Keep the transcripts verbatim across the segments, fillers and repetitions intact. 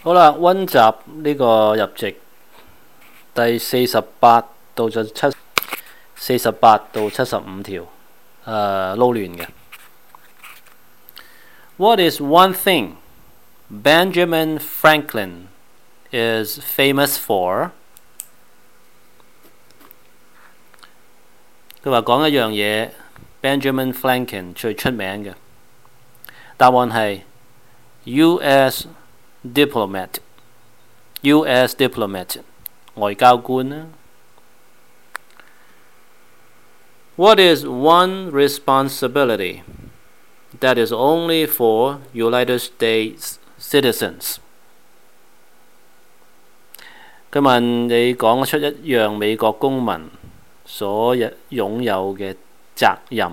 好啦，温習呢個入籍第四十八到咗七四十八到七十五條，誒撈亂嘅。What is one thing Benjamin Franklin is famous for？ 佢話講一樣嘢 ，Benjamin Franklin 最出名嘅答案係 U S diplomat，U S diplomat 外交官啦。What is one responsibility that is only for United States citizens？ 佢問你講出一樣美國公民所擁有嘅責任，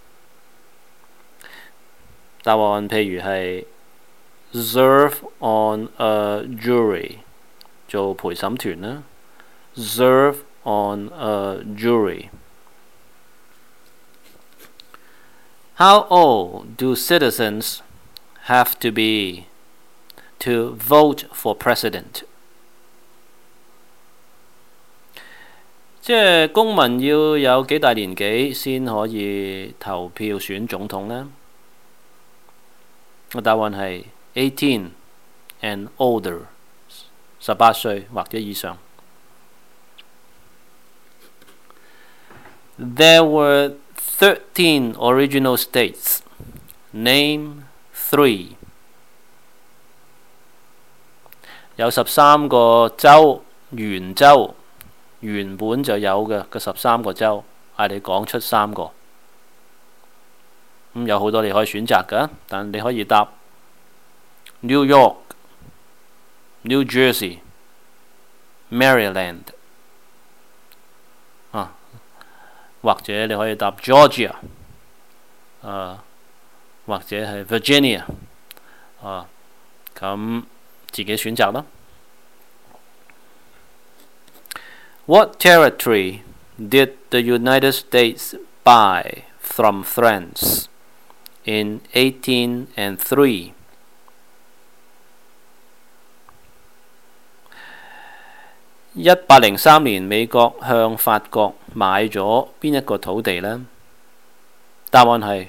答案譬如係 serve on a jury， 做陪審團啦 ，serve on a jury。How old do citizens have to be to vote for president？ 即係公民要有幾大年紀先可以投票選總統呢？個答案係 eighteen and older， 十八歲或者以上。There were thirteen original states. Name three. 有十三個州，原州原本就有嘅個十三個州，嗌你講出三個。咁有好多你可以選擇㗎，但你可以答 New York、New Jersey、Maryland 啊。或者你可以答 Georgia， 啊，或者係 Virginia， 啊，咁自己選擇啦。What territory did the United States buy from France in eighteen and three？ 一八零三年，美國向法國買咗邊一個土地呢？答案係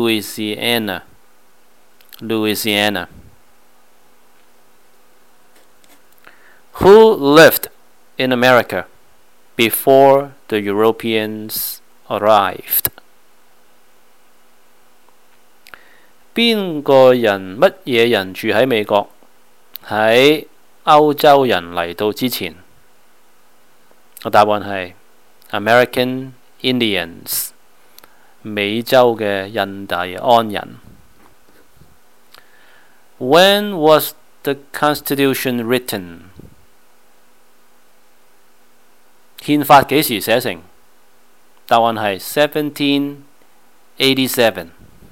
Louisiana。Louisiana。Who lived in America before the Europeans arrived？ 邊個人乜嘢人住喺美國？喺歐洲人嚟到之前？個答案係 American Indians， 美洲嘅印第安人。When was the Constitution written？ 憲法幾時寫成？答案係 seventeen eighty-seven。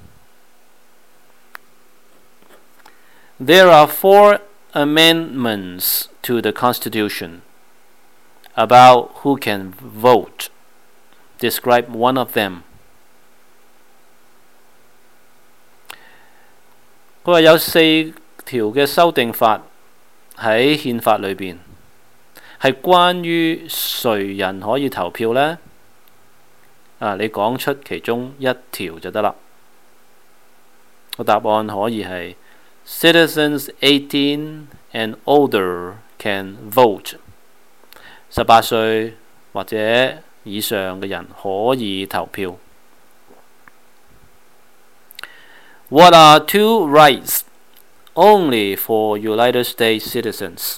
There are four amendments to the Constitution。About who can vote. Describe one of them. 佢話有四條嘅修訂法喺憲法裏邊，係關於誰人可以投票呢？啊，你講出其中一條就得啦。個答案可以係 Citizens eighteen and older can vote。十八歲或者以上嘅人可以投票。What are two rights only for United States citizens？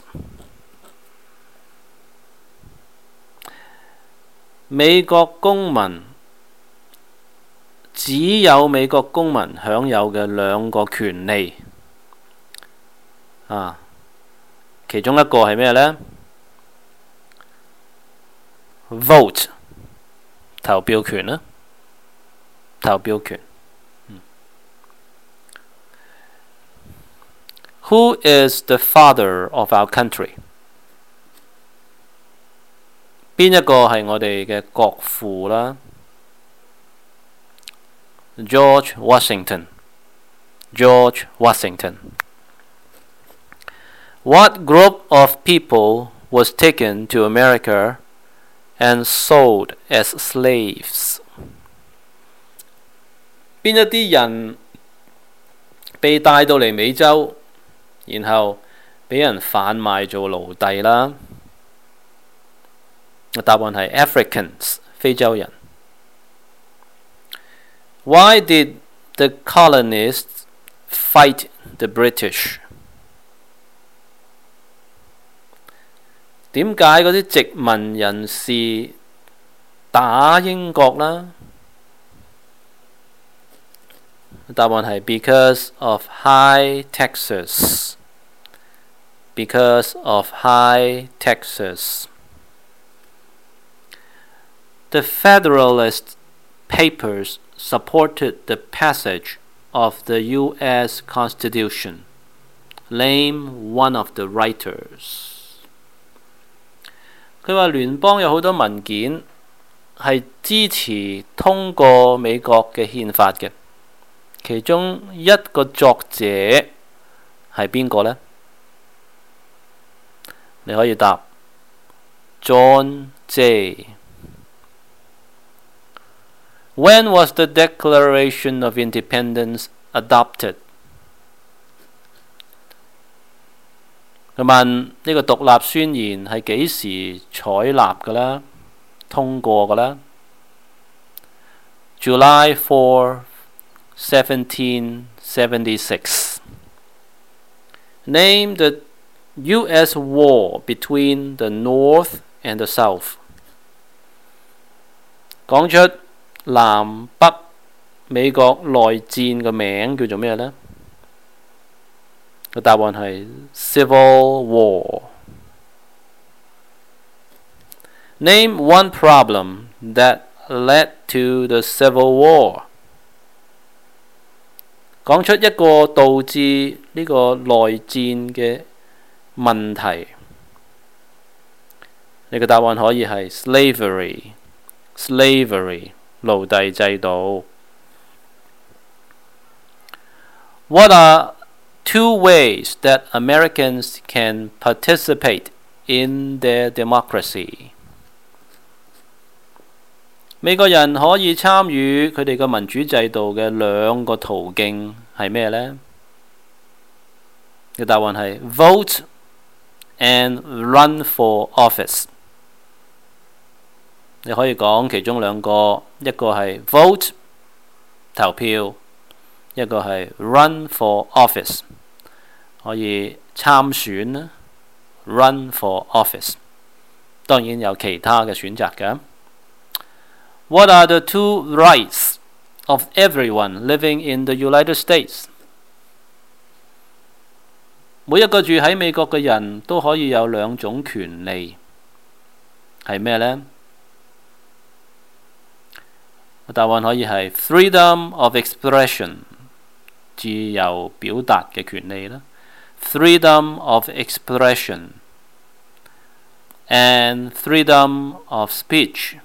美國公民只有美國公民享有嘅兩個權利啊，其中一個係咩呢？Vote 投票權啦，投票權。Who is the father of our country？ 邊一個係我哋嘅國父啦 ？George Washington。George Washington。 What group of people was taken to America and sold as slaves? 邊一啲人被帶到嚟美洲，然後俾人販賣做奴隸啦？答案係 Africans 非洲人。Why did the colonists fight the British? 點解嗰啲殖民人士打英國啦？答案係 because of high taxes. Because of high taxes. The Federalist Papers supported the passage of the U S Constitution. Name one of the writers. 佢話聯邦有好多文件係支持通過美國嘅憲法嘅，其中一個作者係邊個呢？你可以答 John Jay。 When was the Declaration of Independence adopted? 佢問呢個獨立宣言係幾時採納㗎啦？通過㗎啦 ？July fourth, seventeen seventy-six. Name the U S war between the North and the South. 講出南北美國內戰嘅名叫做咩呢？個答案係 Civil War。 Name one problem that led to the Civil War。 講出一個導致呢個內戰嘅問題。你嘅答案可以係 Slavery。 Slavery 奴隸制度。 What are two ways that Americans can participate in their democracy? 美國人可以參與佢哋嘅民主制度嘅兩個途徑係咩呢？嘅答案係 Vote and run for office。 你可以講其中兩個，一個係 vote 投票，一個係 run for office 可以參選啦 ，run for office。當然有其他嘅選擇嘅。What are the two rights of everyone living in the United States？ 每一個住喺美國嘅人都可以有兩種權利，係咩呢？答案可以係 freedom of expression 自由表達嘅權利啦 ，freedom of expression and freedom of speech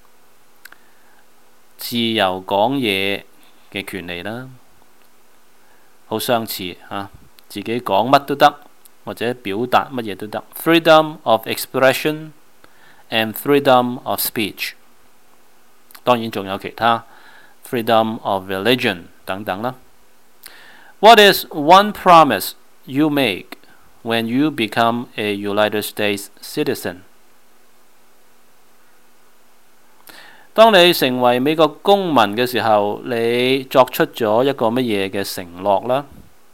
自由講嘢嘅權利啦，好相似嚇，自己講乜都得，或者表達乜嘢都得 ，freedom of expression and freedom of speech。當然仲有其他 freedom of religion 等等啦。What is one promise you make when you become a United States citizen？ 當你成為美國公民嘅時候，你作出咗一個乜嘢嘅承諾啦？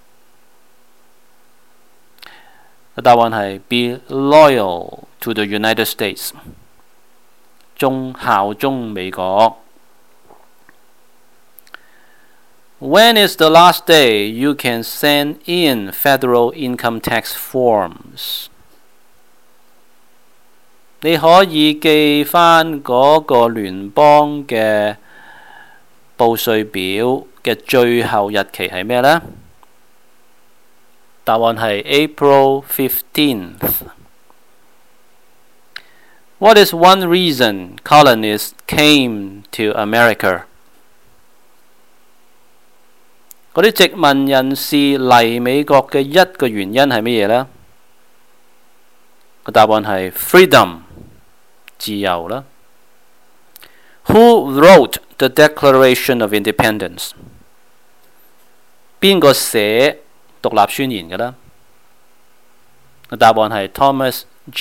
答案係 Be loyal to the United States。忠效忠美國。When is the last day you can send in federal income tax forms？ 你可以寄返嗰個聯邦嘅報稅表嘅最後日期係咩呢？答案係 April fifteenth。What is one reason colonists came to America？ 嗰啲殖民人士嚟美國嘅一個原因係乜嘢呢？ 個答案係 freedom 自由啦。Who wrote the Declaration of Independence？ 邊個寫獨立宣言嘅呢？個答案係 Thomas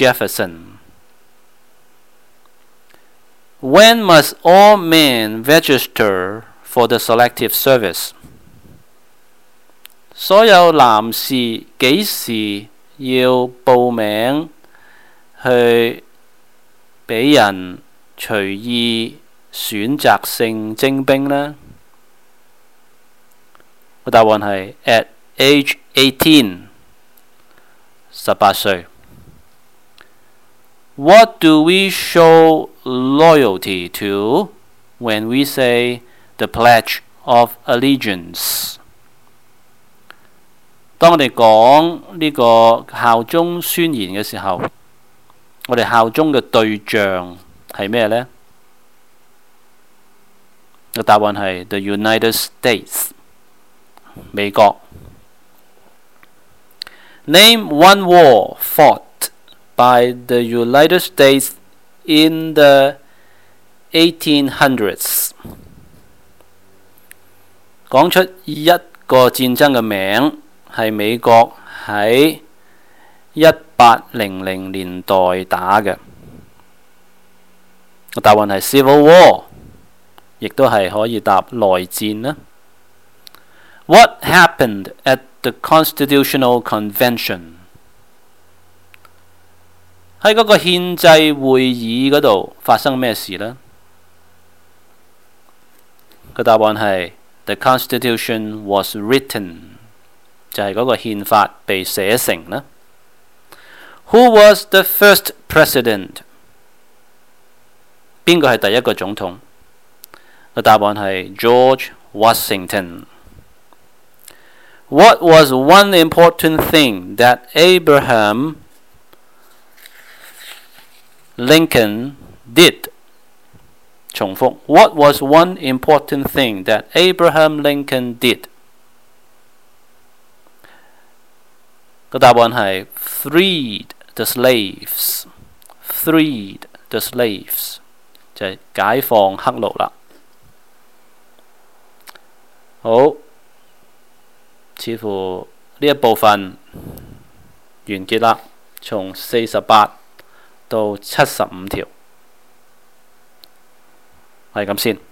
Jefferson。When must all men register for the selective service？ 所有男士幾時要報名去俾人隨意選擇性徵兵呢？個答案係 at age eighteen， 十八歲。What do we show loyalty to when we say the Pledge of Allegiance？ 當我哋講呢個效忠宣言嘅時候，我哋效忠嘅對象係咩呢？個答案係 The United States， 美國。Name one war fought by the United States in the eighteen hundreds。 講出一個戰爭嘅名係美國喺一八零零年代打嘅。個答案係 Civil War， 亦都係可以答內戰啦。What happened at the Constitutional Convention？ 喺嗰個憲制會議嗰度發生咩事呢？個答案係 The Constitution was written， 就係嗰個憲法被寫成啦。Who was the first president？ 邊個係第一個總統？個答案係 George Washington。What was one important thing that Abraham Lincoln did？ 重複 What was one important thing that Abraham Lincoln did？ 個答案係 freed the slaves。 freed the slaves 就係解放黑奴啦。好，似乎呢一部分完結啦，從四十八到七十五條，係咁先。